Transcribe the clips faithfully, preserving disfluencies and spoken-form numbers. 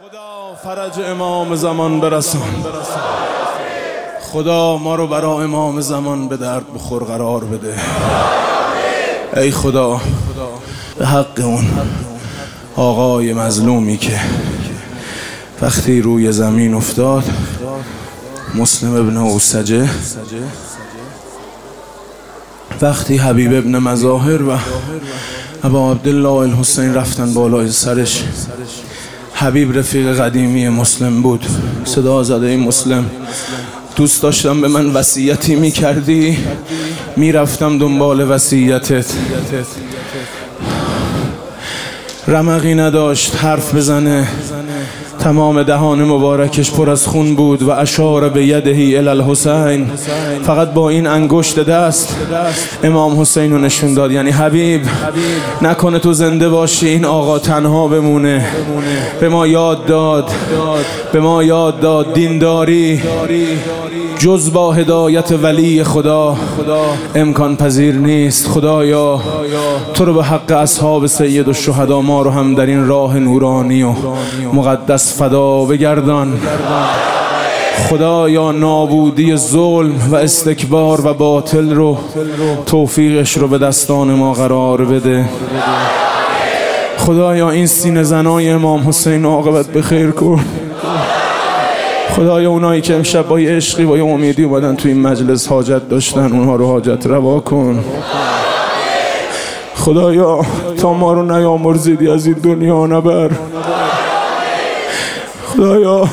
خدا فرج امام زمان برسان. خدا ما رو برای امام زمان به درد بخور قرار بده. ای خدا به حق اون آقای مظلومی که وقتی روی زمین افتاد، مسلم ابن اوسجه، وقتی حبیب ابن مظاهر و ابا عبدالله الحسین رفتن بالای سرش، حبیب رفیق قدیمی مسلم بود، صدا زده ای مسلم، دوست داشتم به من وصیتی میکردی، میرفتم دنبال وصیتت. رمقی نداشت حرف بزنه، تمام دهان مبارکش پر از خون بود و اشار به یدهی الی الحسین، فقط با این انگشت دست امام حسین رو نشون داد. یعنی حبیب نکنه تو زنده باشی این آقا تنها بمونه. به ما یاد داد به ما یاد داد دینداری جز با هدایت ولی خدا امکان پذیر نیست. خدایا تو رو به حق اصحاب سید الشهدا ما رو هم در این راه نورانی و مقدس فدا بگردان. خدایا نابودی ظلم و استکبار و باطل رو توفیقش رو به دستان ما قرار بده. خدایا این سینه زنای امام حسین عاقبت بخیر کن. خدایا اونایی که امشب با یه عشقی با یه امیدی اومدن تو این مجلس حاجت داشتن، اونها رو حاجت روا کن. خدایا تا ما رو نیامرزیدی از این دنیا نبر. خدایا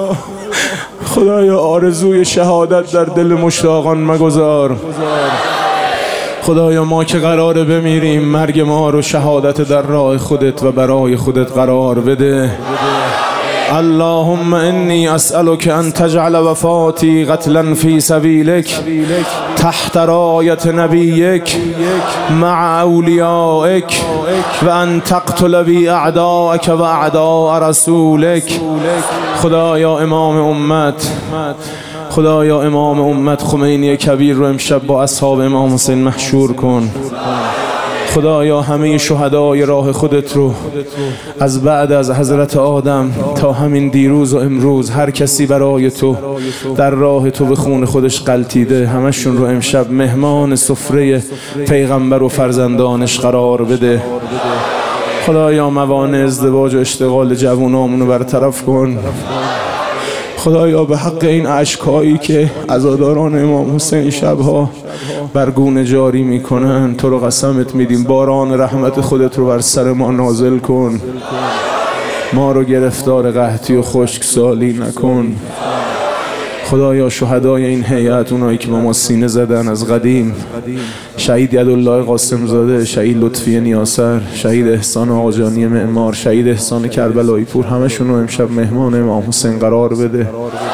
خدایا آرزوی شهادت در دل مشتاقان مگذار. خدایا ما که قراره بمیریم، مرگ ما رو شهادت در راه خودت و برای خودت قرار بده. اللهم انی اسألک ان تجعل وفاتی قتلا فی سبیلک تحت رایت نبیک مع اولیائک و ان تقتل بی اعداءک و اعداء رسولک. خدایا امام امت خدایا امام امت خمینی کبیر رو امشب با اصحاب امام حسین محشور کن. خدایا همه شهدای راه خودت رو از بعد از حضرت آدم تا همین دیروز و امروز هر کسی برای تو در راه تو به خون خودش غلطیده، همشون رو امشب مهمان سفره پیغمبر و فرزندانش قرار بده. خدایا موانع ازدواج و اشتغال جوانامونو برطرف کن. خدایا به حق این اشکایی که عزاداران امام حسین شبها برگونه جاری میکنن، تو رو قسمت میدیم باران رحمت خودت رو بر سر ما نازل کن. ما رو گرفتار قحطی و خشکسالی نکن. خدایا شهدای این هیئت، اونایی که با ما سینه زدن از قدیم، شهید یدالله قاسم زاده، شهید لطفی نیاسر، شهید احسان آقاجانی معمار، شهید احسان کربلایی پور، همشون رو امشب مهمان امام حسین قرار بده.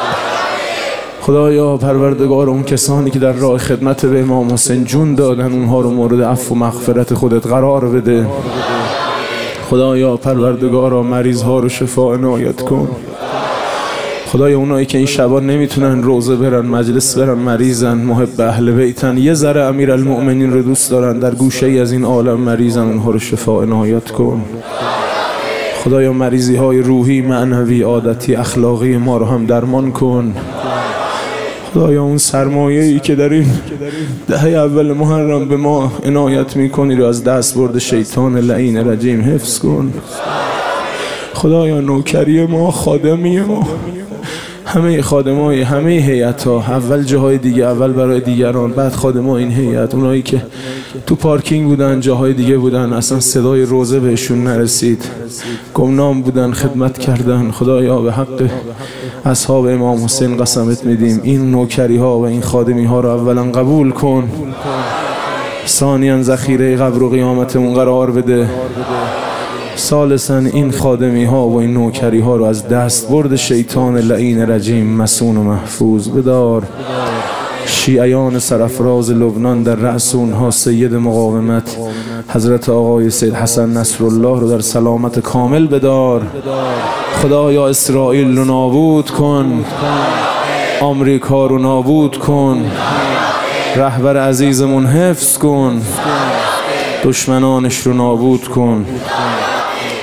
خدایا پروردگار اون کسانی که در راه خدمت به امام حسین جون دادن، اونها رو مورد عفو و مغفرت خودت قرار بده. خدایا پروردگارا مریض ها رو شفا عنایت کن. خدایا اونایی که این شبا نمیتونن روزه برن، مجلس برن، مریضن، محب اهل بیتن، یه ذره امیرالمؤمنین رو دوست دارن، در گوشه ای از این عالم مریضن، اونها رو شفا عنایت کن. خدایا مریضی های روحی، معنوی، عادتی، اخلاقی ما رو هم درمان کن. خدایا اون سرمایه‌ای که در این دهه اول محرم به ما عنایت میکنی رو از دست برد شیطان لعین رجیم حفظ کن. خدایا نوکری ما، خادمی ما، همه خادمای همه هیئت‌ها، اول جاهای دیگه، اول برای دیگران، بعد خادمای این هیئت، اونایی که تو پارکینگ بودن، جاهای دیگه بودن، اصلا صدای روزه بهشون نرسید، گمنام بودن، خدمت کردن. خدایا به حق اصحاب امام حسین قسمت میدیم این نوکری ها و این خادمی ها رو اولا قبول کن، ثانیاً ذخیره قبر و قیامتمون قرار بده، ثالثاً این خادمی ها و این نوکری ها رو از دست برد شیطان لعین رجیم مسون و محفوظ بدار. شیعیان سرافراز لبنان در رأس اونها سید مقاومت حضرت آقای سید حسن نصرالله رو در سلامت کامل بدار. خدایا اسرائیل رو نابود کن، آمریکا رو نابود کن، رهبر عزیزمون حفظ کن، دشمنانش رو نابود کن.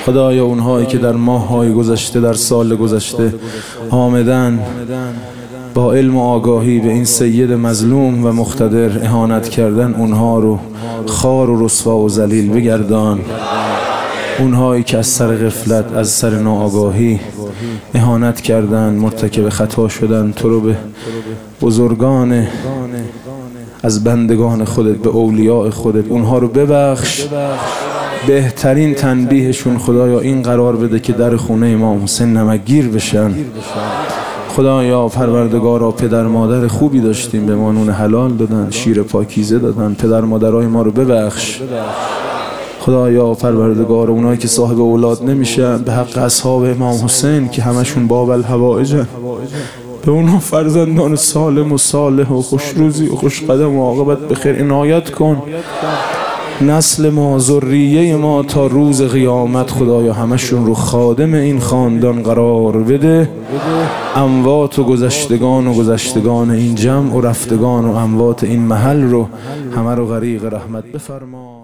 خدایا اونهایی که در ماه‌های گذشته، در سال گذشته آمدن با علم و آگاهی به این سید مظلوم و مقتدر اهانت کردن، اونها رو خوار و رسوا و ذلیل بگردان. اونهایی که از سر غفلت، از سر ناآگاهی اهانت کردن، مرتکب خطا شدن، تو رو به بزرگان از بندگان خودت، به اولیاء خودت، اونها رو ببخش. بهترین تنبیهشون خدایا این قرار بده که در خونه امام حسین نمکگیر بشن. خدایا پروردگارا پدر مادر خوبی داشتیم، به ما نون حلال دادن، شیر پاکیزه دادن، پدر مادرای ما رو ببخش. خدایا پروردگار اونایی که صاحب اولاد نمیشن، به حق اصحاب امام حسین که همشون باب الحوائجن، به اونها فرزندان سالم و صالح و خوشروزی و خوش قدم و عاقبت بخیر عنایت کن. نسل ما، ذریه ما تا روز قیامت خدایا همشون رو خادم این خاندان قرار بده. اموات و گذشتگان و گذشتگان این جمع و رفتگان و اموات این محل رو همه رو غریق رحمت بفرما.